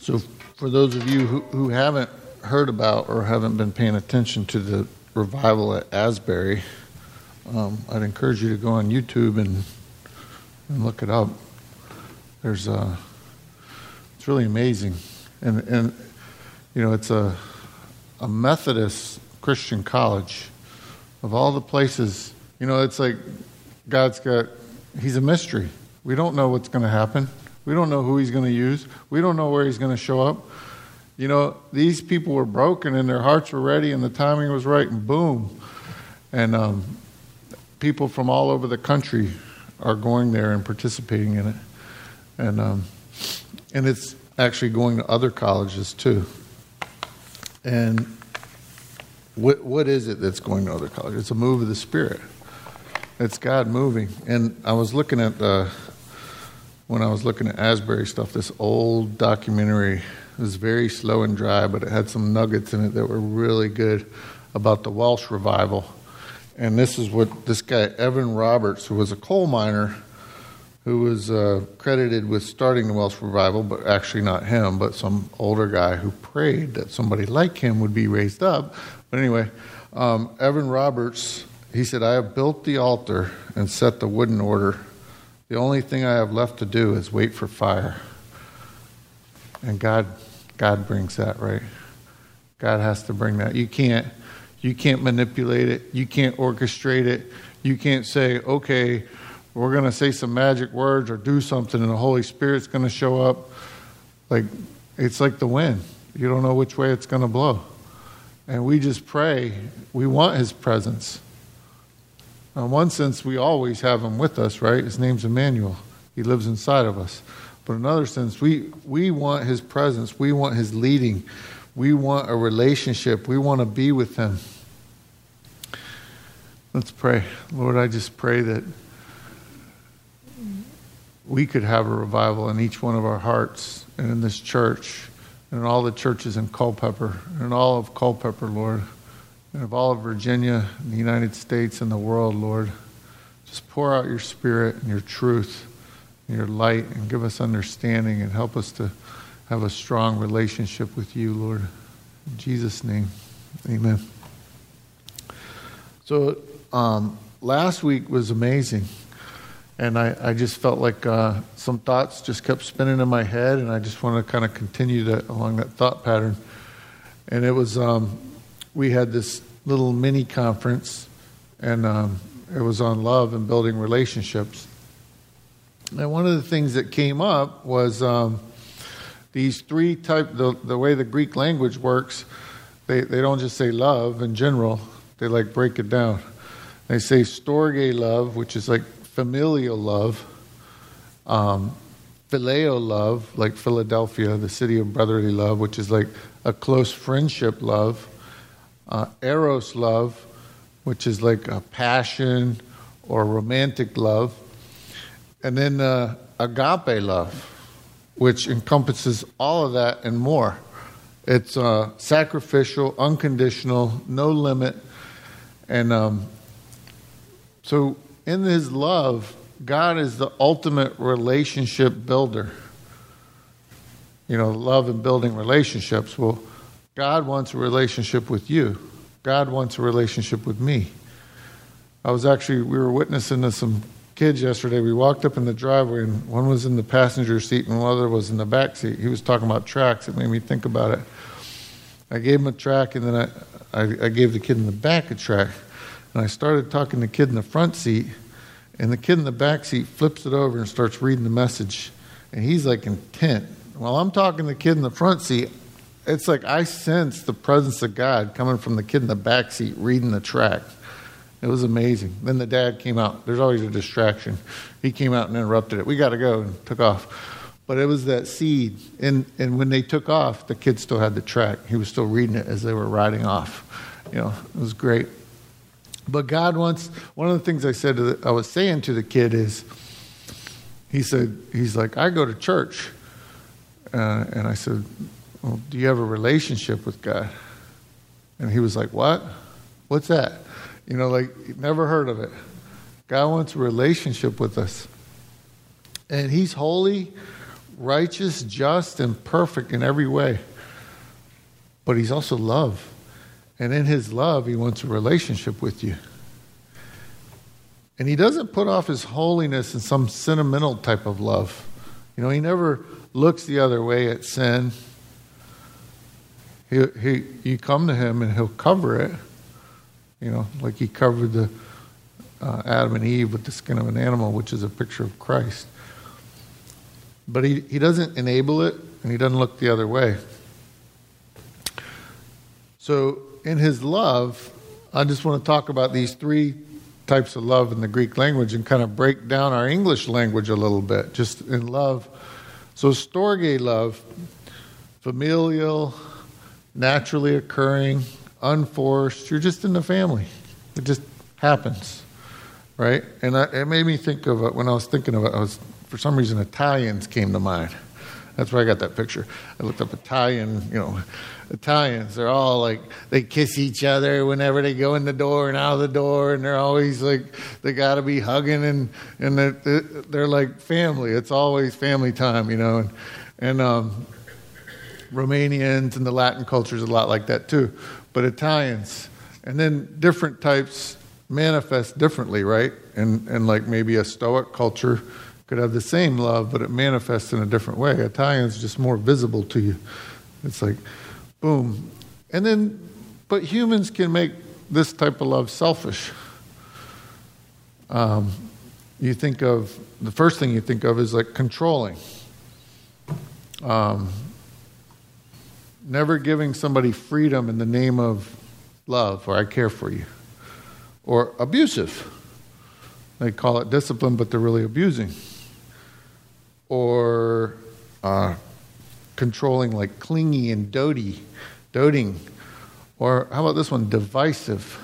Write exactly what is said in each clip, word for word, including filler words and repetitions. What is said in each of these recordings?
So for those of you who, who haven't heard about or haven't been paying attention to the revival at Asbury, um, I'd encourage you to go on YouTube and, and look it up. There's a, it's really amazing. And, and you know, it's a, a Methodist Christian college. Of all the places, you know, it's like God's got, he's a mystery. We don't know what's going to happen. We don't know who he's going to use. We don't know where he's going to show up. You know, these people were broken and their hearts were ready and the timing was right, and boom. And um, people from all over the country are going there and participating in it. And um, and it's actually going to other colleges too. And what what is it that's going to other colleges? It's a move of the Spirit. It's God moving. And I was looking at the, when I was looking at Asbury stuff, this old documentary. It was very slow and dry, but it had some nuggets in it that were really good about the Welsh revival. And this is what this guy, Evan Roberts, who was a coal miner, who was uh, credited with starting the Welsh revival, but actually not him, but some older guy who prayed that somebody like him would be raised up. But anyway, um, Evan Roberts, he said, "I have built the altar and set the wood in order. The only thing I have left to do is wait for fire." And God, God brings that, right? God has to bring that. You can't, you can't manipulate it. You can't orchestrate it. You can't say, okay, we're going to say some magic words or do something and the Holy Spirit's going to show up. Like, it's like the wind. You don't know which way it's going to blow. And we just pray. We want his presence. In one sense, we always have him with us, right? His name's Emmanuel. He lives inside of us. But in another sense, we, we want his presence. We want his leading. We want a relationship. We want to be with him. Let's pray. Lord, I just pray that we could have a revival in each one of our hearts and in this church and in all the churches in Culpeper and in all of Culpeper, Lord, and of all of Virginia and the United States and the world, Lord. Just pour out your Spirit and your truth and your light and give us understanding and help us to have a strong relationship with you, Lord. In Jesus' name, amen. So um, last week was amazing. And I, I just felt like uh, some thoughts just kept spinning in my head, and I just want to kind of continue that along that thought pattern. And it was, um, we had this little mini conference, and um, it was on love and building relationships. And one of the things that came up was um, these three type, the, the way the Greek language works, they, they don't just say love in general, they like break it down. They say storge love, which is like familial love, um, phileo love, like Philadelphia, the city of brotherly love, which is like a close friendship love, uh, eros love, which is like a passion or romantic love, and then uh, agape love, which encompasses all of that and more. It's uh, sacrificial, unconditional, no limit, and um, so in his love, God is the ultimate relationship builder. You know, love and building relationships. Well, God wants a relationship with you. God wants a relationship with me. I was actually, we were witnessing to some kids yesterday. We walked up in the driveway, and one was in the passenger seat and one other was in the back seat. He was talking about tracks. It made me think about it. I gave him a track, and then I, I, I gave the kid in the back a track. And I started talking to the kid in the front seat, and the kid in the back seat flips it over and starts reading the message. And he's like intent. While I'm talking to the kid in the front seat, it's like I sense the presence of God coming from the kid in the back seat reading the track. It was amazing. Then the dad came out. There's always a distraction. He came out and interrupted it. We got to go, and took off. But it was that seed. And, and when they took off, the kid still had the track. He was still reading it as they were riding off. You know, it was great. But God wants, one of the things I said to the, I was saying to the kid is, he said, he's like, I go to church. Uh, and I said, well, do you have a relationship with God? And he was like, what? What's that? You know, like, never heard of it. God wants a relationship with us. And he's holy. righteous, just, and perfect in every way. But he's also love. And in his love, he wants a relationship with you. And he doesn't put off his holiness in some sentimental type of love. You know, he never looks the other way at sin. He, he, you come to him and he'll cover it. You know, like he covered the uh, Adam and Eve with the skin of an animal, which is a picture of Christ. But he, he doesn't enable it, and he doesn't look the other way. So in his love, I just want to talk about these three types of love in the Greek language and kind of break down our English language a little bit, just in love. So storge love, familial, naturally occurring, unforced. You're just in the family. It just happens, right? And I, it made me think of it when I was thinking of it. I was, for some reason, Italians came to mind. That's where I got that picture. I looked up Italian, you know, Italians. They're all like, they kiss each other whenever they go in the door and out of the door, and they're always like, they got to be hugging, and and they're, they're like family. It's always family time, you know. And, and um, Romanians and the Latin culture is a lot like that too. But Italians, and then different types manifest differently, right? And and like maybe a Stoic culture could have the same love, but it manifests in a different way. Italians just more visible to you. It's like, boom. And then, but humans can make this type of love selfish. Um, you think of, the first thing you think of is like controlling. Um, never giving somebody freedom in the name of love, or I care for you. Or abusive. They call it discipline, but they're really abusing. Or uh, controlling, like clingy and doty, doting. Or how about this one, divisive?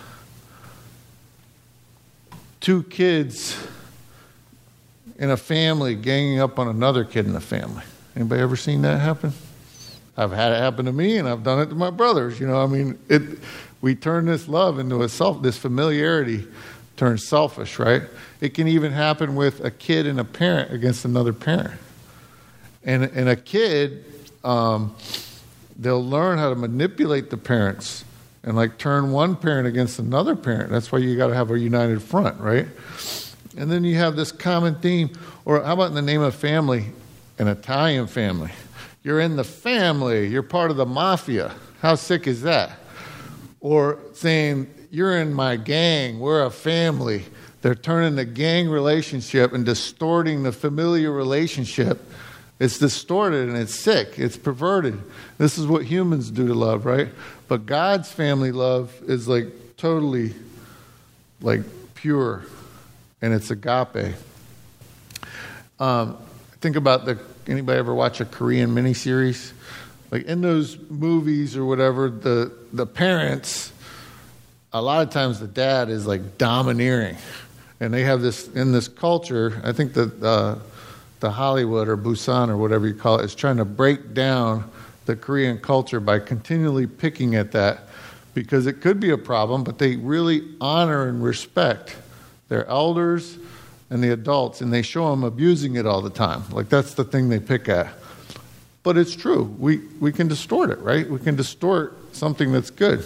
Two kids in a family ganging up on another kid in the family. Anybody ever seen that happen? I've had it happen to me, and I've done it to my brothers. You know, I mean, it. We turn this love into a self, this familiarity turns selfish, right? It can even happen with a kid and a parent against another parent. And, and a kid, um, they'll learn how to manipulate the parents and like turn one parent against another parent. That's why you got to have a united front, right? And then you have this common theme. Or how about in the name of family, an Italian family? You're in the family. You're part of the mafia. How sick is that? Or saying, you're in my gang, we're a family. They're turning the gang relationship and distorting the familiar relationship. It's distorted and it's sick. It's perverted. This is what humans do to love, right? But God's family love is like totally like pure, and it's agape. Um, think about the, anybody ever watch a Korean miniseries? Like in those movies or whatever, the, the parents, a lot of times the dad is like domineering. And they have this, in this culture, I think that uh, the Hollywood or Busan or whatever you call it is trying to break down the Korean culture by continually picking at that, because it could be a problem, but they really honor and respect their elders and the adults, and they show them abusing it all the time. Like that's the thing they pick at. But it's true. We we can distort it, right? We can distort something that's good.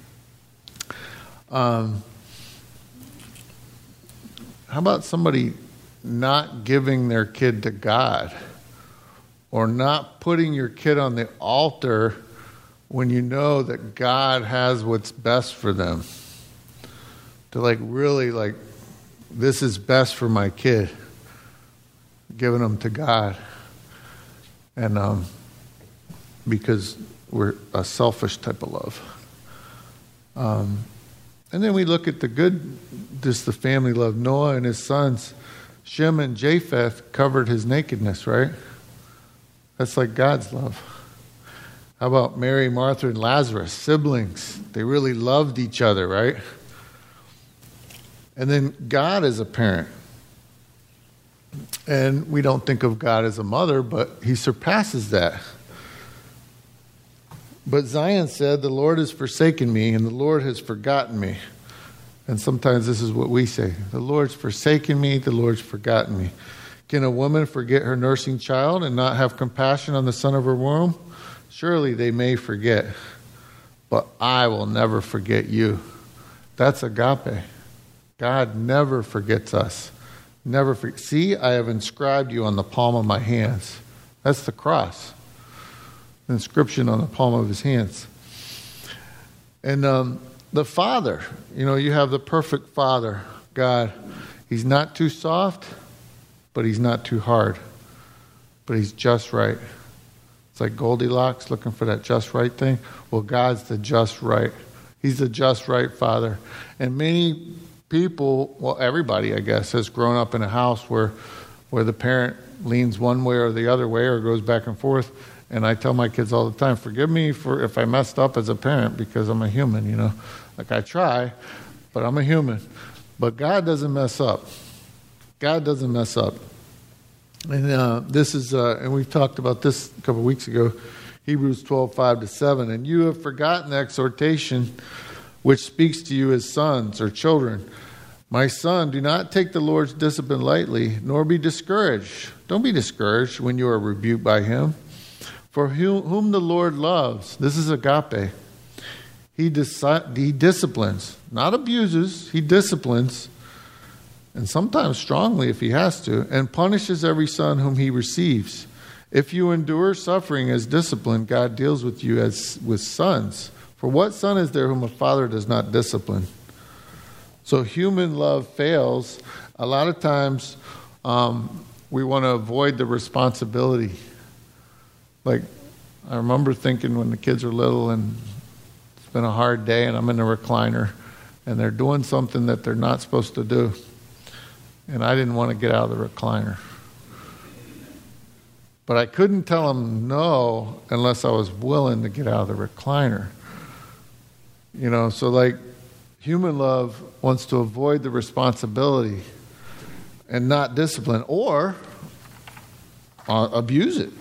Um, how about somebody not giving their kid to God, or not putting your kid on the altar when you know that God has what's best for them? To like really like, this is best for my kid. Giving them to God. And um, because we're a selfish type of love. Um, and then we look at the good, just the family love. Noah and his sons, Shem and Japheth, covered his nakedness, right? That's like God's love. How about Mary, Martha, and Lazarus, siblings? They really loved each other, right? And then God is a parent. And we don't think of God as a mother, but he surpasses that. But Zion said, the Lord has forsaken me, and the Lord has forgotten me. And sometimes this is what we say. The Lord's forsaken me, the Lord's forgotten me. Can a woman forget her nursing child and not have compassion on the son of her womb? Surely they may forget, but I will never forget you. That's agape. God never forgets us. Never forget. See, I have inscribed you on the palm of my hands. That's the cross. The inscription on the palm of his hands. And um, the Father, you know, you have the perfect Father, God. He's not too soft, but he's not too hard. But he's just right. It's like Goldilocks looking for that just right thing. Well, God's the just right. He's the just right Father. And many people, well, everybody, I guess, has grown up in a house where where the parent leans one way or the other way or goes back and forth. And I tell my kids all the time, forgive me for if I messed up as a parent because I'm a human, you know. Like I try, but I'm a human. But God doesn't mess up. God doesn't mess up. And uh, this is, uh, and we've talked about this a couple of weeks ago, Hebrews twelve, five to seven. And you have forgotten the exhortation which speaks to you as sons or children. My son, do not take the Lord's discipline lightly, nor be discouraged. Don't be discouraged when you are rebuked by him. For whom the Lord loves, this is agape, he, disi- he disciplines, not abuses, he disciplines, and sometimes strongly if he has to, and punishes every son whom he receives. If you endure suffering as discipline, God deals with you as with sons. For what son is there whom a father does not discipline? So human love fails. A lot of times um, we want to avoid the responsibility. Like, I remember thinking when the kids are little and it's been a hard day and I'm in a recliner and they're doing something that they're not supposed to do. And I didn't want to get out of the recliner. But I couldn't tell them no unless I was willing to get out of the recliner. You know, so like human love wants to avoid the responsibility and not discipline or uh, abuse it.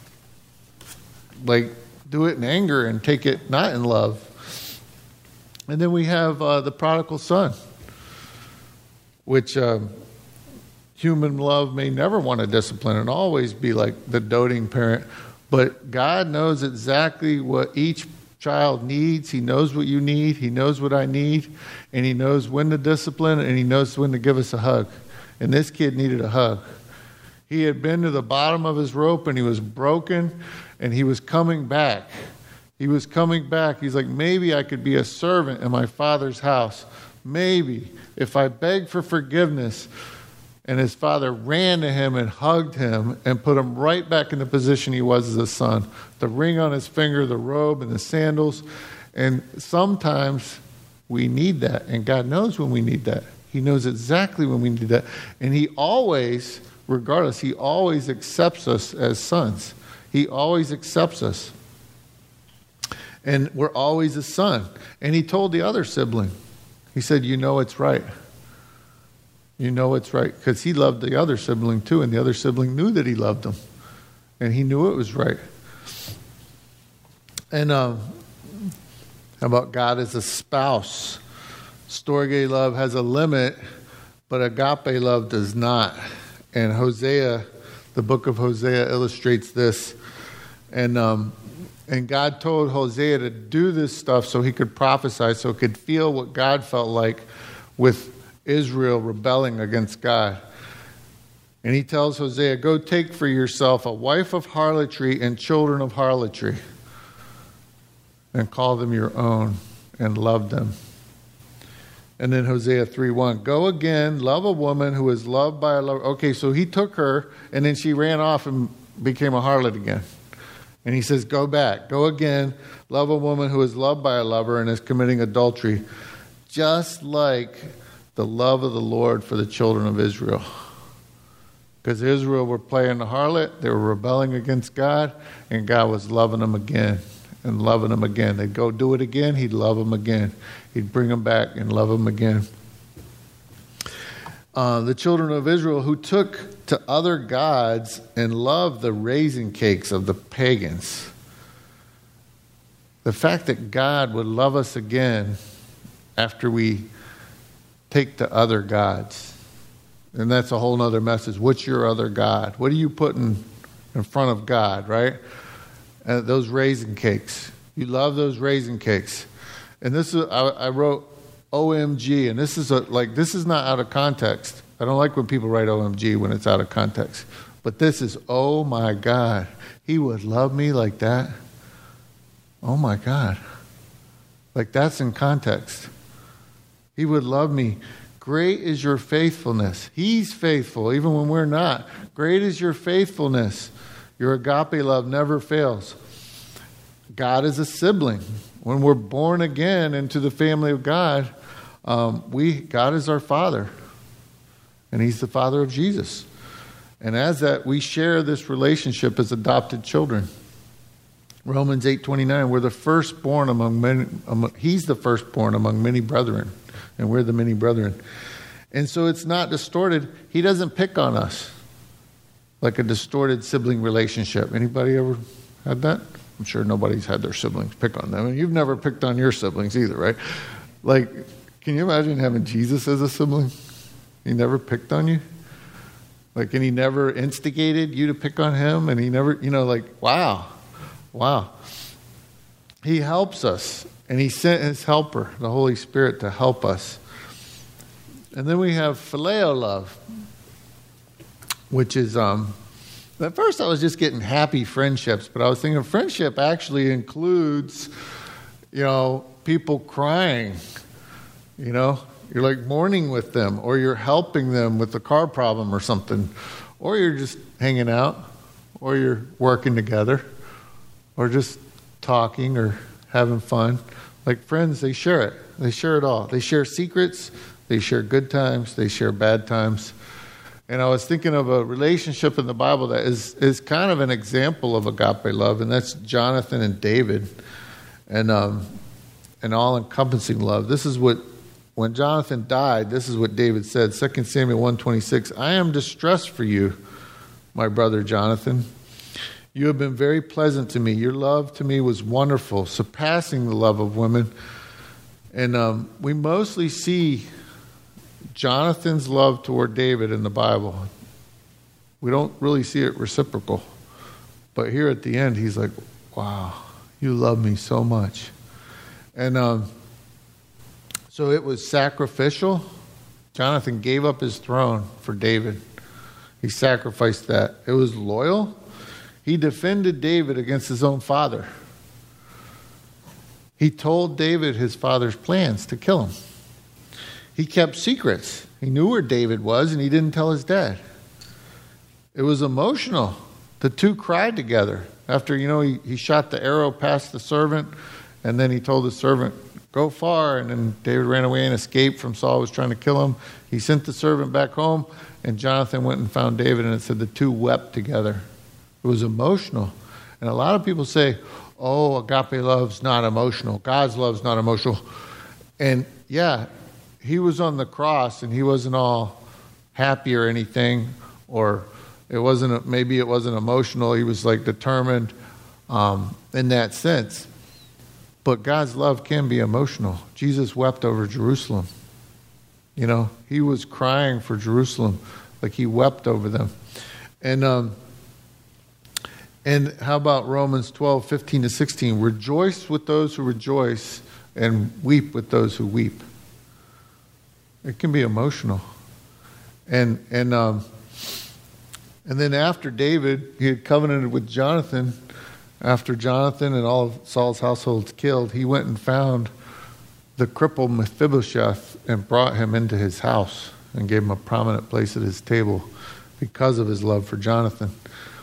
Like do it in anger and take it not in love. And then we have uh, the prodigal son, which uh, human love may never want to discipline and always be like the doting parent. But God knows exactly what each child needs. He knows what you need. He knows what I need. And he knows when to discipline and he knows when to give us a hug. And this kid needed a hug. He had been to the bottom of his rope and he was broken and he was coming back. He was coming back. He's like, maybe I could be a servant in my father's house. Maybe if I beg for forgiveness. And his father ran to him and hugged him and put him right back in the position he was as a son. The ring on his finger, the robe, and the sandals. And sometimes we need that. And God knows when we need that. He knows exactly when we need that. And he always, regardless, he always accepts us as sons. He always accepts us. And we're always a son. And he told the other sibling, he said, you know it's right. You know it's right. Because he loved the other sibling too. And the other sibling knew that he loved him. And he knew it was right. And um, how about God as a spouse? Storge love has a limit, but agape love does not. And Hosea, the book of Hosea illustrates this. And um, and God told Hosea to do this stuff so he could prophesy, so he could feel what God felt like with Israel rebelling against God. And he tells Hosea, go take for yourself a wife of harlotry and children of harlotry, and call them your own and love them. And then Hosea three one, go again, love a woman who is loved by a lover. Okay, so he took her, and then she ran off and became a harlot again. And he says, go back, go again, love a woman who is loved by a lover and is committing adultery, just like the love of the Lord for the children of Israel. Because Israel were playing the harlot, they were rebelling against God, and God was loving them again and loving them again. They'd go do it again, he'd love them again. He'd bring them back and love them again. Uh, the children of Israel who took to other gods and loved the raisin cakes of the pagans. The fact that God would love us again after we take to other gods And that's a whole nother message. What's your other God? What are you putting in front of God, right? And those raisin cakes. You love those raisin cakes. And this is, I, I wrote O M G, and this is a, like, this is not out of context. I don't like when people write O M G when it's out of context. But this is, oh my God, he would love me like that. Oh my God. Like, that's in context. He would love me. Great is your faithfulness. He's faithful, even when we're not. Great is your faithfulness. Your agape love never fails. God is a sibling. When we're born again into the family of God, um, we God is our Father. And He's the Father of Jesus. And as that, we share this relationship as adopted children. Romans eight twenty-nine, we're the firstborn among many, among, He's the firstborn among many brethren. And we're the many brethren. And so it's not distorted. He doesn't pick on us like a distorted sibling relationship. Anybody ever had that? I'm sure nobody's had their siblings pick on them. And you've never picked on your siblings either, right? Like, can you imagine having Jesus as a sibling? He never picked on you? Like, and He never instigated you to pick on Him? And He never, you know, like, wow. Wow. He helps us. And He sent His helper, the Holy Spirit, to help us. And then we have phileo love, which is, um, at first I was just getting happy friendships, but I was thinking friendship actually includes, you know, people crying. You know, you're like mourning with them, or you're helping them with a car problem or something, or you're just hanging out, or you're working together, or just talking or having fun. Like friends, they share it. They share it all. They share secrets. They share good times. They share bad times. And I was thinking of a relationship in the Bible that is, is kind of an example of agape love, and that's Jonathan and David, and um, an all-encompassing love. This is what, when Jonathan died, this is what David said, Second Samuel one twenty-six, I am distressed for you, my brother Jonathan. You have been very pleasant to me. Your love to me was wonderful, surpassing the love of women. And um, we mostly see Jonathan's love toward David in the Bible. We don't really see it reciprocal. But here at the end, he's like, wow, you love me so much. And um, so it was sacrificial. Jonathan gave up his throne for David. He sacrificed that. It was loyal. He defended David against his own father. He told David his father's plans to kill him. He kept secrets. He knew where David was, and he didn't tell his dad. It was emotional. The two cried together. After, you know, he, he shot the arrow past the servant, and then he told the servant, go far, and then David ran away and escaped from Saul who was trying to kill him. He sent the servant back home, and Jonathan went and found David, and it said the two wept together. It was emotional. And a lot of people say, oh, agape love's not emotional. God's love's not emotional. And yeah, he was on the cross and he wasn't all happy or anything, or it wasn't, maybe it wasn't emotional. He was like determined um, in that sense. But God's love can be emotional. Jesus wept over Jerusalem. You know, he was crying for Jerusalem, like he wept over them. And, um, And how about Romans twelve, fifteen to sixteen? Rejoice with those who rejoice and weep with those who weep. It can be emotional. And and um, and then after David, he had covenanted with Jonathan. After Jonathan and all of Saul's households killed, he went and found the crippled Mephibosheth and brought him into his house and gave him a prominent place at his table because of his love for Jonathan.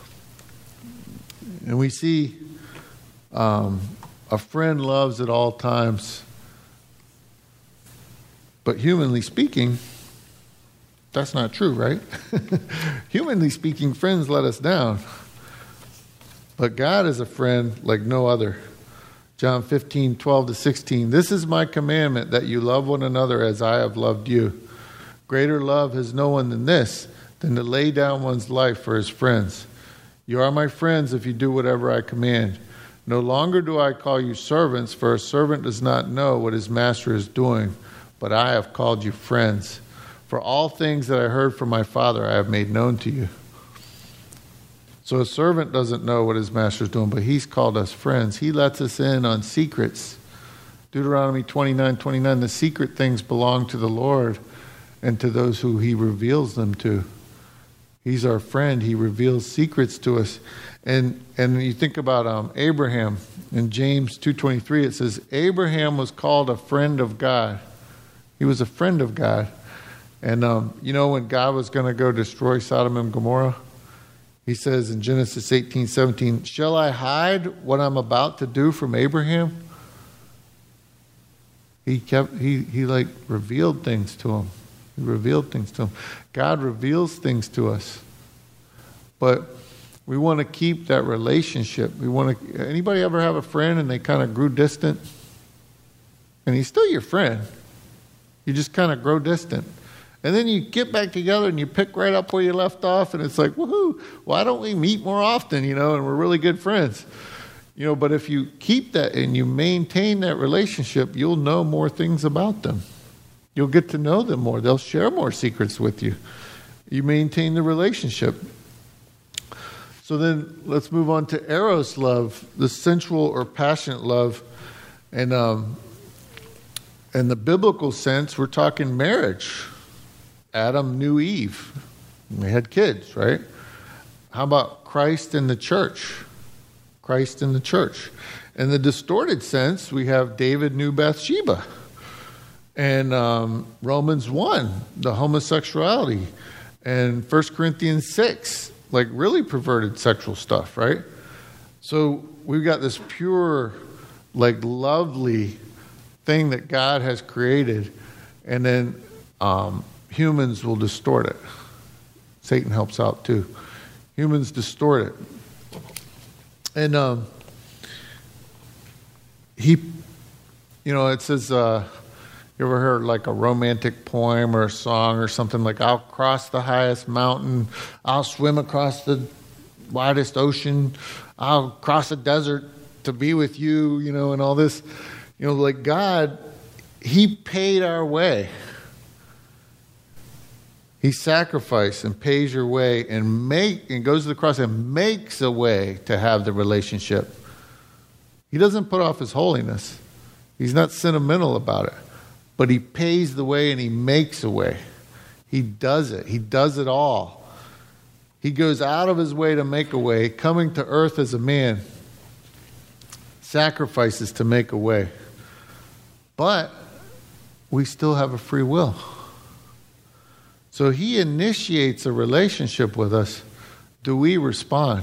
And we see um, a friend loves at all times. But humanly speaking, that's not true, right? Humanly speaking, friends let us down. But God is a friend like no other. John fifteen, twelve to sixteen. This is my commandment, that you love one another as I have loved you. Greater love has no one than this, than to lay down one's life for his friends. You are my friends if you do whatever I command. No longer do I call you servants, for a servant does not know what his master is doing, but I have called you friends. For all things that I heard from my Father I have made known to you. So a servant doesn't know what his master's doing, but he's called us friends. He lets us in on secrets. Deuteronomy twenty-nine twenty-nine, the secret things belong to the Lord and to those who he reveals them to. He's our friend. He reveals secrets to us. And and you think about um, Abraham. In James two twenty-three, it says, Abraham was called a friend of God. He was a friend of God. And um, you know when God was going to go destroy Sodom and Gomorrah? He says in Genesis eighteen seventeen, shall I hide what I'm about to do from Abraham? He kept he he like revealed things to him. He revealed things to him. God reveals things to us. But we want to keep that relationship. We want to anybody ever have a friend and they kind of grew distant? And he's still your friend. You just kind of grow distant. And then you get back together and you pick right up where you left off, and it's like, woohoo, why don't we meet more often, you know, and we're really good friends. You know, but if you keep that and you maintain that relationship, you'll know more things about them. You'll get to know them more. They'll share more secrets with you. You maintain the relationship. So then let's move on to eros love, the sensual or passionate love. And um, in the biblical sense, we're talking marriage. Adam knew Eve. They had kids, right? How about Christ and the church? Christ and the church. In the distorted sense, we have David knew Bathsheba. And um, Romans one, the homosexuality. And First Corinthians six, like really perverted sexual stuff, right? So we've got this pure, like lovely thing that God has created. And then um, humans will distort it. Satan helps out too. Humans distort it. And um, he, you know, it says, uh, you ever heard like a romantic poem or a song or something like, I'll cross the highest mountain, I'll swim across the widest ocean, I'll cross a desert to be with you, you know, and all this. You know, like God, he paid our way. He sacrificed and pays your way and make and goes to the cross and makes a way to have the relationship. He doesn't put off his holiness. He's not sentimental about it. But he pays the way and he makes a way. He does it. He does it all. He goes out of his way to make a way, coming to earth as a man, sacrifices to make a way. But we still have a free will. So he initiates a relationship with us. Do we respond?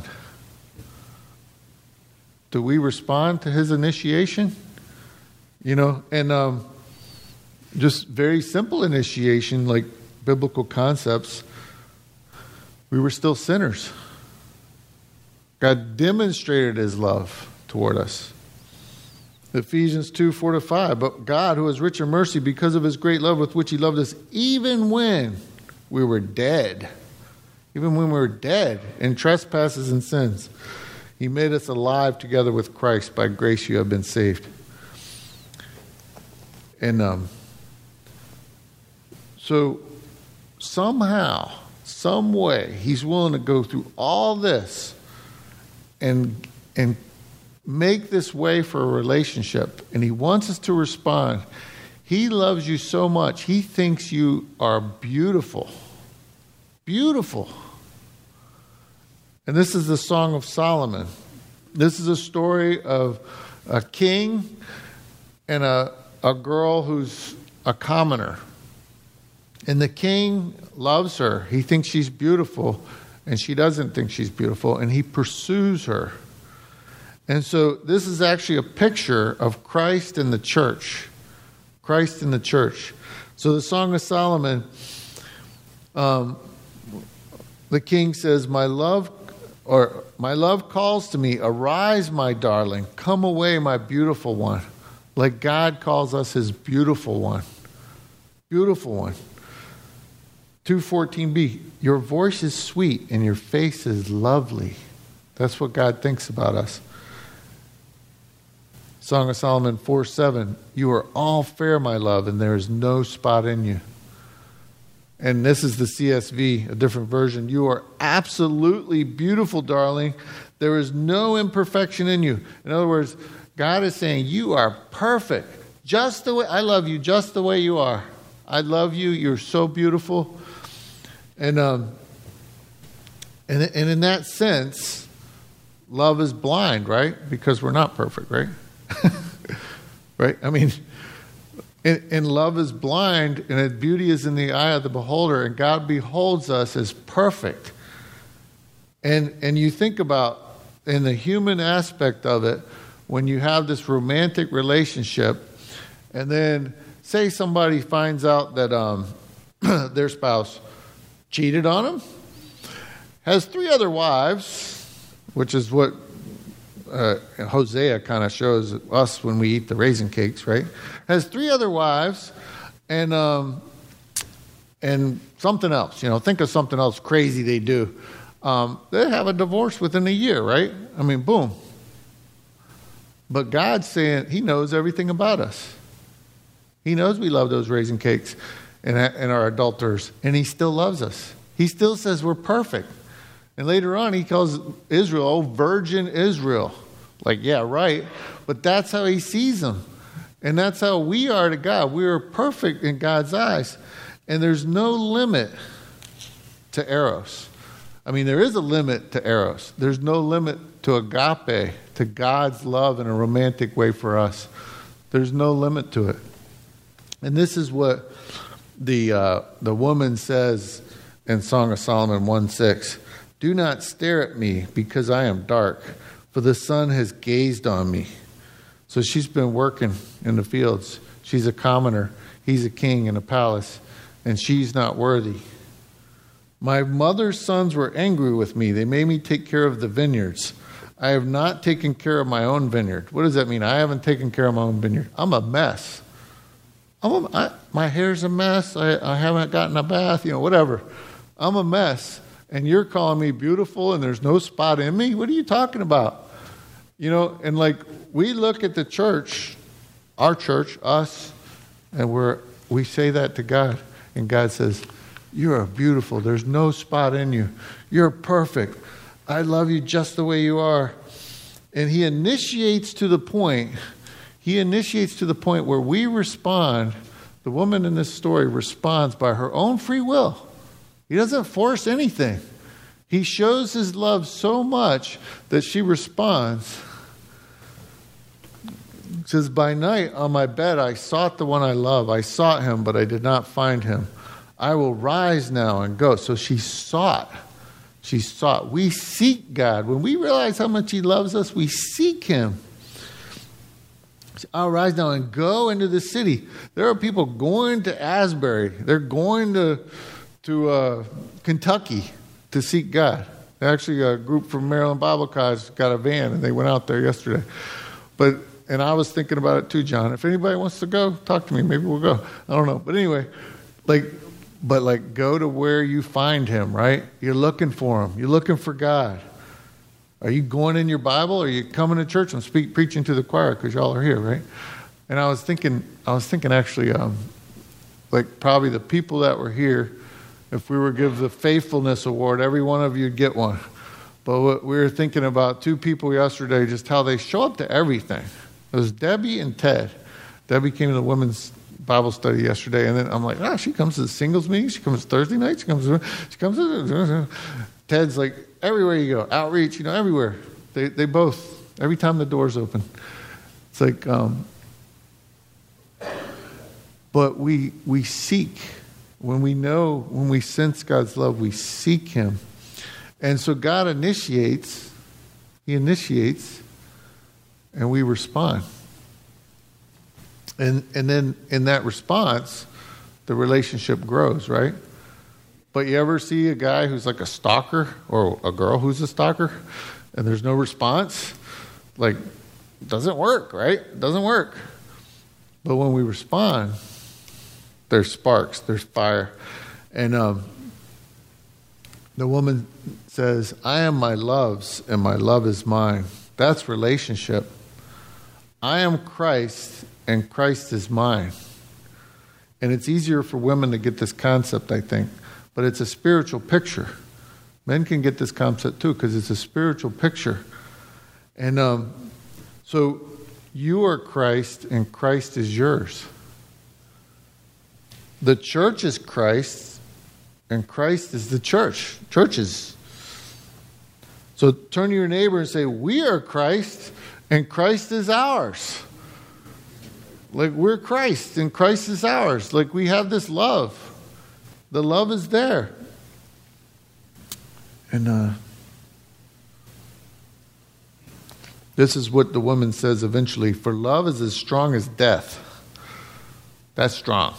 Do we respond to his initiation? You know, and um, just very simple initiation, like biblical concepts. We were still sinners. God demonstrated his love toward us. Ephesians two, four to five. But God, who is rich in mercy, because of his great love with which he loved us, even when we were dead, even when we were dead in trespasses and sins, he made us alive together with Christ. By grace you have been saved. And um, so somehow, some way, he's willing to go through all this and and make this way for a relationship. And he wants us to respond. He loves you so much. He thinks you are beautiful. Beautiful. And this is the Song of Solomon. This is a story of a king and a, a girl who's a commoner. And the king loves her. He thinks she's beautiful, and she doesn't think she's beautiful, and he pursues her. And so this is actually a picture of Christ and the church. Christ in the church. So the Song of Solomon, um, the king says, my love, or my love calls to me, arise, my darling, come away, my beautiful one. Like God calls us his beautiful one. Beautiful one. two fourteen b, your voice is sweet and your face is lovely. That's what God thinks about us. Song of Solomon four seven, you are all fair, my love, and there is no spot in you. and this is the C S V, a different version. You are absolutely beautiful, darling. There is no imperfection in you. In other words, God is saying, you are perfect. Just the way, I love you just the way you are. I love you. You're so beautiful. And, um, and, and in that sense, love is blind, right? Because we're not perfect, right? Right? I mean, and, and love is blind, and its beauty is in the eye of the beholder, and God beholds us as perfect. And and you think about, in the human aspect of it, when you have this romantic relationship, and then say somebody finds out that um, their spouse cheated on them, has three other wives, which is what uh, Hosea kind of shows us when we eat the raisin cakes, right? Has three other wives, and um, and something else. You know, think of something else crazy they do. Um, they have a divorce within a year, right? I mean, boom. But God's saying He knows everything about us. He knows we love those raisin cakes and, and our adulterers, and He still loves us. He still says we're perfect. And later on, He calls Israel, oh, virgin Israel. Like, yeah, right. But that's how He sees them. And that's how we are to God. We are perfect in God's eyes. And there's no limit to eros. I mean, there is a limit to eros. There's no limit to agape, to God's love in a romantic way for us. There's no limit to it. And this is what the uh, the woman says in Song of Solomon one six. Do not stare at me because I am dark, for the sun has gazed on me. So she's been working in the fields. She's a commoner. He's a king in a palace, and she's not worthy. My mother's sons were angry with me. They made me take care of the vineyards. I have not taken care of my own vineyard. What does that mean? I haven't taken care of my own vineyard. I'm a mess. I'm a, I, my hair's a mess. I, I haven't gotten a bath, you know, whatever. I'm a mess. And you're calling me beautiful and there's no spot in me? What are you talking about? You know, and like we look at the church, our church, us, and we're, we say that to God. And God says, you are beautiful. There's no spot in you. You're perfect. I love you just the way you are. And He initiates to the point, He initiates to the point where we respond. The woman in this story responds by her own free will. He doesn't force anything. He shows His love so much that she responds. It says, by night on my bed I sought the one I love. I sought Him, but I did not find Him. I will rise now and go. So she sought. She sought. We seek God. When we realize how much He loves us, we seek Him. I'll rise now and go into the city. There are people going to Asbury. They're going to to uh, Kentucky to seek God. Actually, a group from Maryland Bible College got a van, and they went out there yesterday. But and I was thinking about it too, John. If anybody wants to go, talk to me. Maybe we'll go. I don't know. But anyway, like, but like, go to where you find Him. Right? You're looking for Him. You're looking for God. Are you going in your Bible? Or are you coming to church and speak, preaching to the choir because y'all are here, right? And I was thinking, I was thinking actually, um, like probably the people that were here, if we were to give the faithfulness award, every one of you would get one. But we were thinking about two people yesterday, just how they show up to everything. It was Debbie and Ted. Debbie came to the women's Bible study yesterday, and then I'm like, ah, she comes to the singles meeting. She comes Thursday night. She comes. She comes. To, Ted's like everywhere you go, outreach, you know, everywhere. They they both every time the doors open. It's like, um, but we we seek when we know when we sense God's love, we seek Him, and so God initiates. He initiates, and we respond. And and then in that response, the relationship grows, right? But you ever see a guy who's like a stalker or a girl who's a stalker and there's no response? Like, doesn't work, right? It doesn't work. But when we respond, there's sparks, there's fire. And um, the woman says, I am my love's and my love is mine. That's relationship. I am Christ and Christ is mine. And it's easier for women to get this concept, I think. But it's a spiritual picture. Men can get this concept too because it's a spiritual picture. And um, so you are Christ and Christ is yours. The church is Christ and Christ is the church. Churches. So turn to your neighbor and say, we are Christ and Christ is ours. Like we're Christ and Christ is ours. Like we have this love. The love is there. And uh, this is what the woman says eventually. For love is as strong as death. That's strong.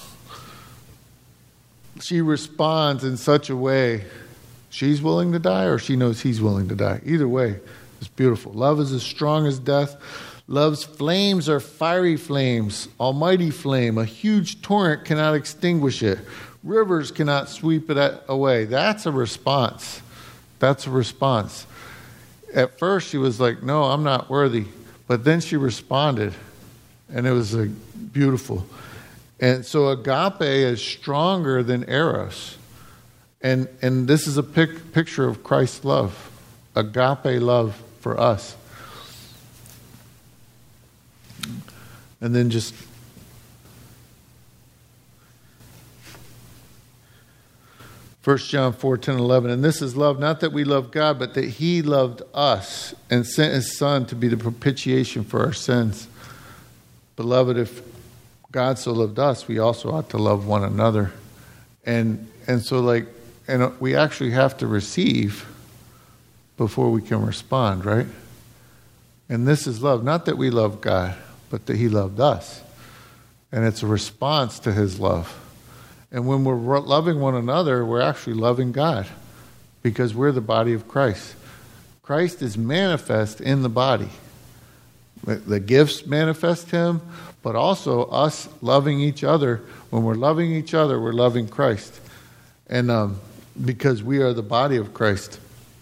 She responds in such a way, she's willing to die or she knows he's willing to die. Either way, it's beautiful. Love is as strong as death. Love's flames are fiery flames, almighty flame. A huge torrent cannot extinguish it. Rivers cannot sweep it away. That's a response. That's a response. At first she was like, no, I'm not worthy. But then she responded, and it was a beautiful. And so agape is stronger than eros. And and this is a pic, picture of Christ's love. Agape love for us. And then just First John four, ten, eleven. And this is love, not that we love God, but that he loved us and sent his Son to be the propitiation for our sins. Beloved, if God so loved us, we also ought to love one another. And and so like, and we actually have to receive before we can respond, right? And this is love, not that we love God, but that he loved us. And it's a response to his love. And when we're loving one another, we're actually loving God because we're the body of Christ. Christ is manifest in the body. The gifts manifest him, but also us loving each other. When we're loving each other, we're loving Christ. And um, because we are the body of Christ.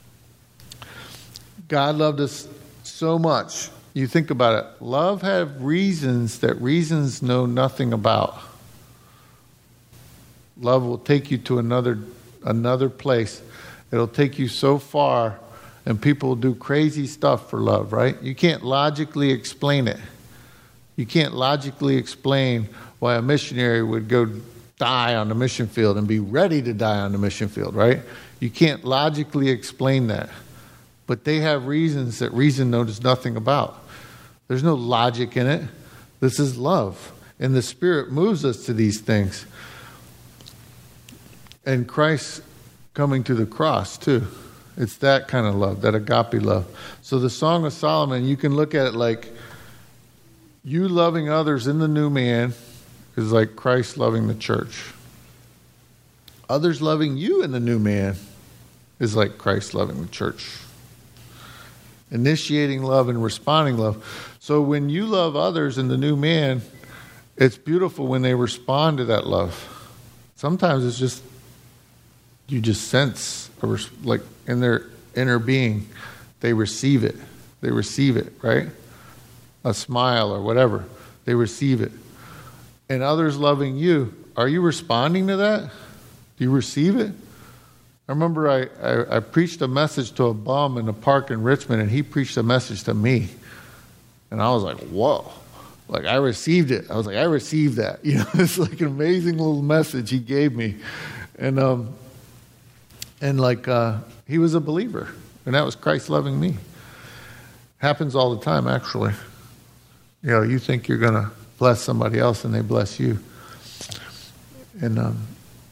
God loved us so much. You think about it. Love have reasons that reasons know nothing about. Love will take you to another another place. It'll take you so far, and people will do crazy stuff for love, right? You can't logically explain it. You can't logically explain why a missionary would go die on the mission field and be ready to die on the mission field, right? You can't logically explain that. But they have reasons that reason knows nothing about. There's no logic in it. This is love. And the Spirit moves us to these things. And Christ coming to the cross, too. It's that kind of love, that agape love. So the Song of Solomon, you can look at it like you loving others in the new man is like Christ loving the church. Others loving you in the new man is like Christ loving the church. Initiating love and responding love. So when you love others in the new man, it's beautiful when they respond to that love. Sometimes it's just, you just sense, like in their inner being, they receive it. They receive it, right? A smile or whatever. They receive it. And others loving you, are you responding to that? Do you receive it? I remember I, I, I preached a message to a bum in a park in Richmond, and he preached a message to me. And I was like, whoa. Like, I received it. I was like, I received that. You know, it's like an amazing little message he gave me. And, um, and like, uh, he was a believer. And that was Christ loving me. Happens all the time, actually. You know, you think you're going to bless somebody else, and they bless you. And um,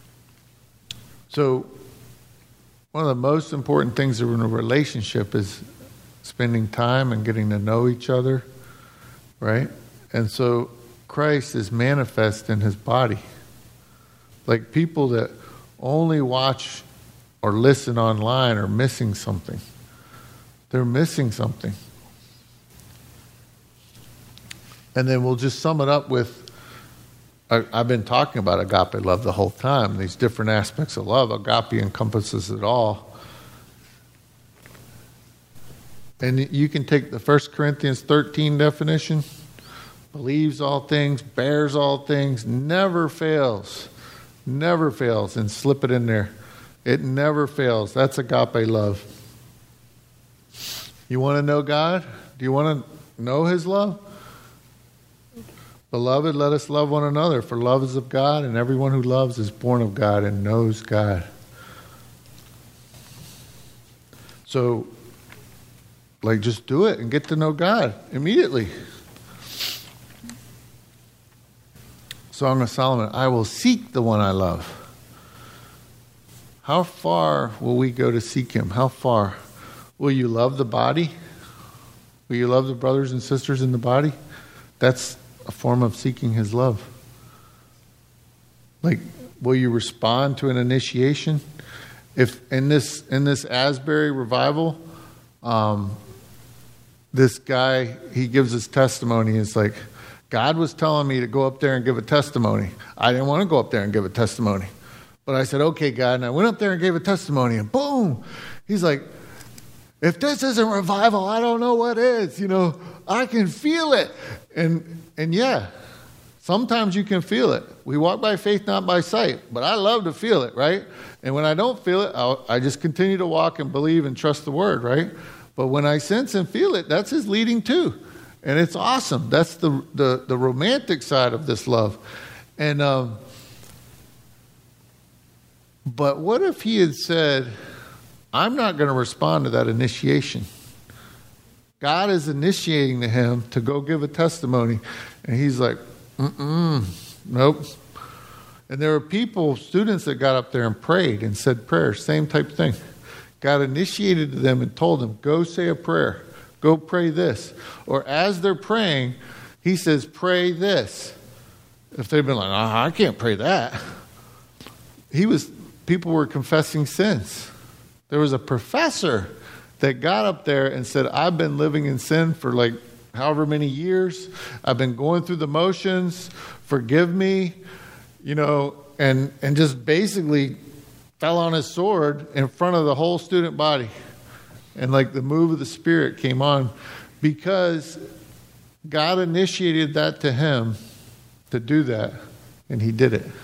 so one of the most important things in a relationship is spending time and getting to know each other, right? And so Christ is manifest in his body. Like people that only watch or listen online are missing something. They're missing something. And then we'll just sum it up with, I, I've been talking about agape love the whole time, these different aspects of love. Agape encompasses it all. And you can take the First Corinthians thirteen definition. believes all things, bears all things, never fails. Never fails. And slip it in there. It never fails. That's agape love. You want to know God? Do you want to know His love? Beloved, let us love one another, for love is of God, and everyone who loves is born of God and knows God. So, like, just do it and get to know God immediately. Song of Solomon, I will seek the one I love. How far will we go to seek Him? How far? Will you love the body? Will you love the brothers and sisters in the body? That's a form of seeking His love. Like, will you respond to an initiation? If in this in this Asbury revival, um, this guy, he gives his testimony. It's like, God was telling me to go up there and give a testimony. I didn't want to go up there and give a testimony. But I said, okay, God. And I went up there and gave a testimony. And boom, He's like, if this isn't revival, I don't know what is. You know, I can feel it. And and yeah, sometimes you can feel it. We walk by faith, not by sight. But I love to feel it, right? And when I don't feel it, I'll, I just continue to walk and believe and trust the word, right? But when I sense and feel it, that's His leading too. And it's awesome. That's the the, the romantic side of this love. And um, but what if He had said, I'm not going to respond to that initiation. God is initiating to him to go give a testimony. And he's like, mm-mm, nope. And there were people, students that got up there and prayed and said prayers, same type thing. God initiated to them and told them, go say a prayer. Go pray this. Or as they're praying, He says, pray this. If they've been like, oh, I can't pray that. He was, people were confessing sins. There was a professor that got up there and said, I've been living in sin for like however many years. I've been going through the motions. Forgive me. You know, and, and just basically fell on his sword in front of the whole student body. And like the move of the Spirit came on because God initiated that to him to do that. And he did it.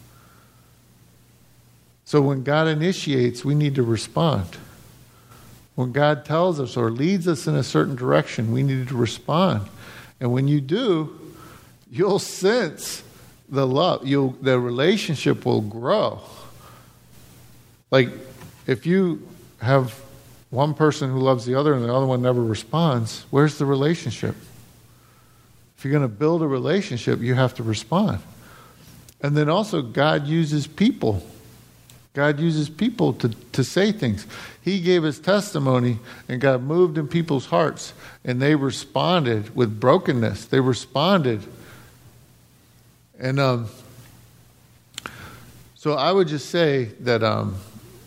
So when God initiates, we need to respond. When God tells us or leads us in a certain direction, we need to respond. And when you do, you'll sense the love. You'll, the relationship will grow. Like if you have one person who loves the other and the other one never responds, where's the relationship? If you're going to build a relationship, you have to respond. And then also God uses people. God uses people to, to say things. He gave his testimony and God moved in people's hearts and they responded with brokenness. They responded. And um, so I would just say that um,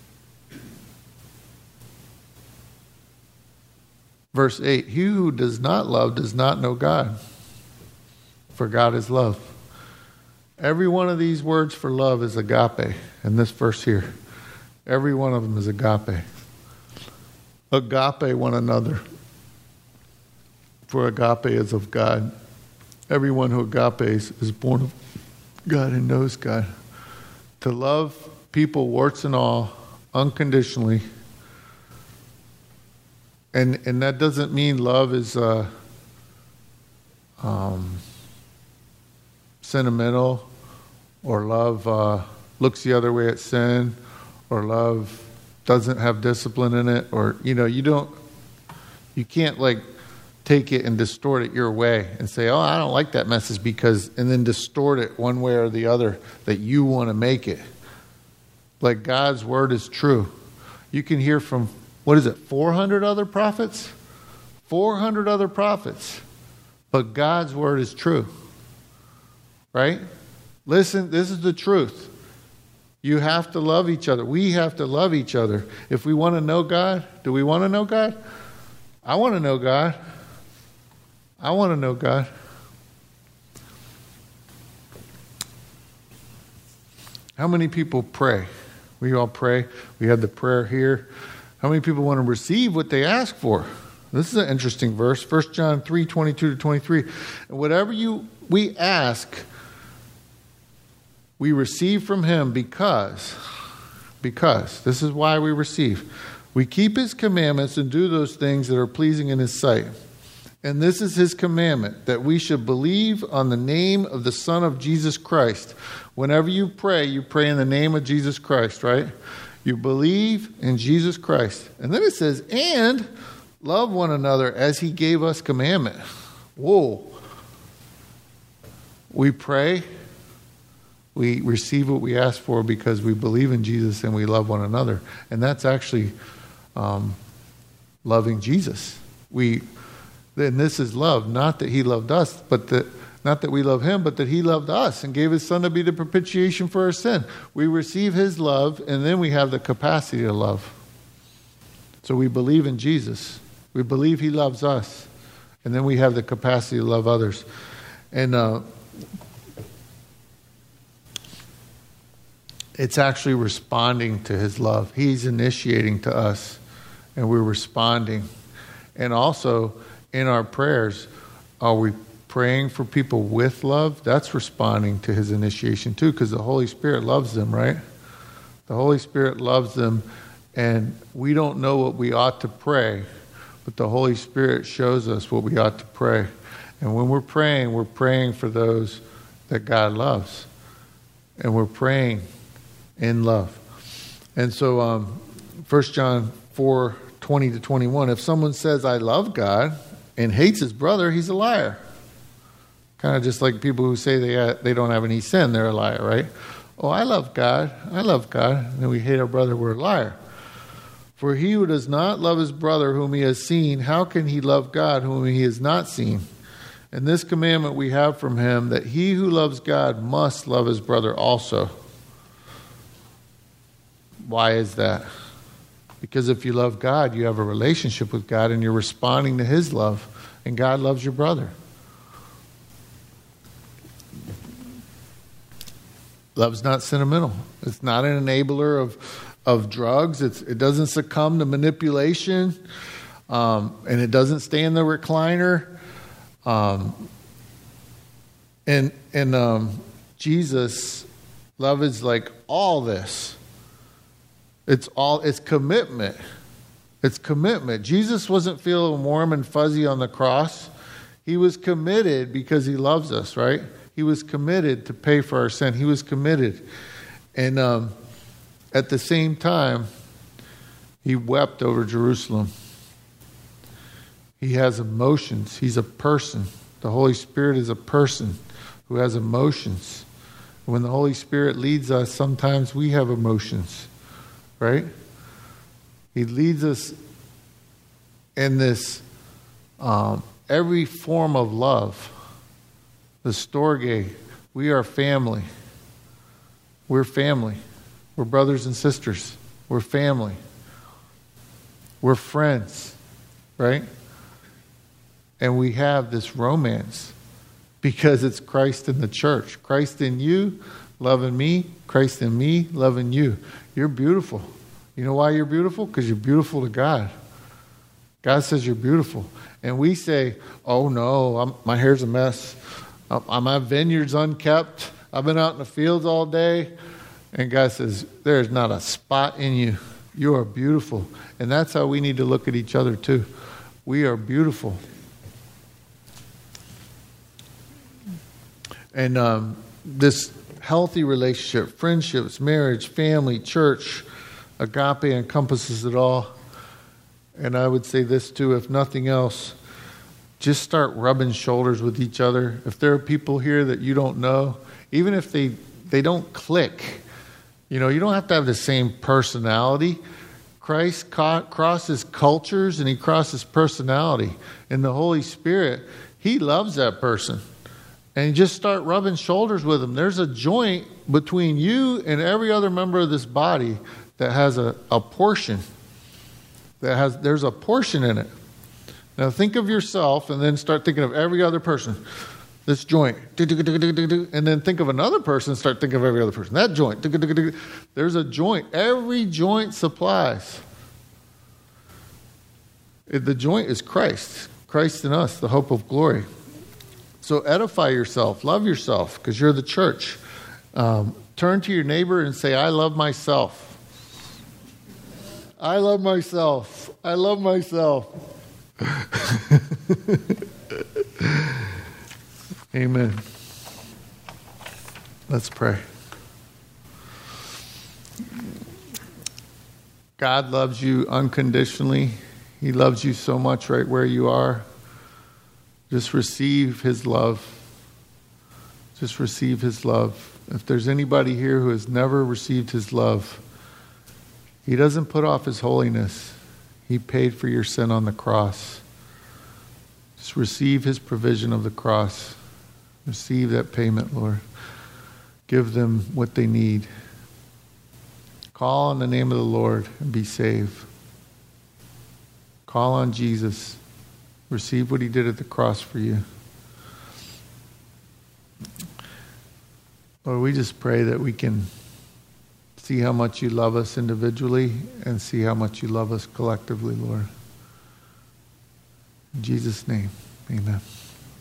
verse eight, he who does not love does not know God, for God is love. Every one of these words for love is agape in this verse here. Every one of them is agape. Agape one another. For agape is of God. Everyone who agapes is born of God and knows God. To love people, warts and all, unconditionally. And and that doesn't mean love is uh, um, sentimental, or love uh, looks the other way at sin, or love doesn't have discipline in it, or, you know, you don't, you can't like take it and distort it your way and say, oh, I don't like that message because, and then distort it one way or the other that you want to make it. Like God's word is true. You can hear from, what is it, four hundred other prophets? four hundred other prophets. But God's word is true. Right? Listen, this is the truth. You have to love each other. We have to love each other. If we want to know God, do we want to know God? I want to know God. I want to know God. How many people pray? We all pray. We had the prayer here. How many people want to receive what they ask for? This is an interesting verse. First John three, twenty-two to twenty-three. And whatever you we ask, we receive from him because, because, this is why we receive. We keep his commandments and do those things that are pleasing in his sight. And this is his commandment, that we should believe on the name of the Son of Jesus Christ. Whenever you pray, you pray in the name of Jesus Christ, right? You believe in Jesus Christ. And then it says, and love one another as he gave us commandment. Whoa. We pray. We receive what we ask for because we believe in Jesus and we love one another. And that's actually um, loving Jesus. We, and this is love, not that he loved us, but that not that we love him, but that he loved us and gave his son to be the propitiation for our sin. We receive his love, and then we have the capacity to love. So we believe in Jesus. We believe he loves us, and then we have the capacity to love others. And uh, it's actually responding to his love. He's initiating to us, and we're responding. And also, in our prayers, are we praying for people with love? That's responding to his initiation too, because the Holy Spirit loves them, right? The Holy Spirit loves them, and we don't know what we ought to pray, but the Holy Spirit shows us what we ought to pray. And when we're praying, we're praying for those that God loves. And we're praying in love. And so um, First John four, twenty to twenty-one, if someone says, I love God, and hates his brother, he's a liar. Kind of just like people who say they uh, they don't have any sin, they're a liar, right? Oh, I love God. I love God. And then we hate our brother, we're a liar. For he who does not love his brother whom he has seen, how can he love God whom he has not seen? And this commandment we have from him, that he who loves God must love his brother also. Why is that? Because if you love God, you have a relationship with God and you're responding to his love, and God loves your brother. Love's not sentimental. It's not an enabler of, of drugs. It's, it doesn't succumb to manipulation. Um, and it doesn't stay in the recliner. Um, and and um, Jesus, love is like all this. It's all, it's commitment. It's commitment. Jesus wasn't feeling warm and fuzzy on the cross. He was committed because he loves us, right? He was committed to pay for our sin. He was committed. And um, at the same time, he wept over Jerusalem. He has emotions. He's a person. The Holy Spirit is a person who has emotions. When the Holy Spirit leads us, sometimes we have emotions, right? He leads us in this, um, every form of love. The Storge, we are family. We're family. We're brothers and sisters. We're family. We're friends, right? And we have this romance because it's Christ in the church. Christ in you, loving me. Christ in me, loving you. You're beautiful. You know why you're beautiful? Because you're beautiful to God. God says you're beautiful. And we say, oh no, I'm, my hair's a mess. My vineyard's unkept. I've been out in the fields all day. And God says, there's not a spot in you. You are beautiful. And that's how we need to look at each other too. We are beautiful. And um, this healthy relationship, friendships, marriage, family, church, agape encompasses it all. And I would say this too, if nothing else, just start rubbing shoulders with each other. If there are people here that you don't know, even if they, they don't click, you know, you don't have to have the same personality. Christ ca- crosses cultures and he crosses personality. And the Holy Spirit, he loves that person. And you just start rubbing shoulders with them. There's a joint between you and every other member of this body that has a, a portion. That has there's a portion in it. Now think of yourself and then start thinking of every other person. This joint. And then think of another person and start thinking of every other person. That joint. There's a joint. Every joint supplies. The joint is Christ. Christ in us, the hope of glory. So edify yourself. Love yourself because you're the church. Um, turn to your neighbor and say, I love myself. I love myself. I love myself. Amen. Let's pray. God loves you unconditionally. He loves you so much right where you are. Just receive his love. Just receive his love. If there's anybody here who has never received his love, he doesn't put off his holiness. He paid for your sin on the cross. Just receive his provision of the cross. Receive that payment, Lord. Give them what they need. Call on the name of the Lord and be saved. Call on Jesus. Receive what he did at the cross for you. Lord, we just pray that we can see how much you love us individually and see how much you love us collectively, Lord. In Jesus' name, amen.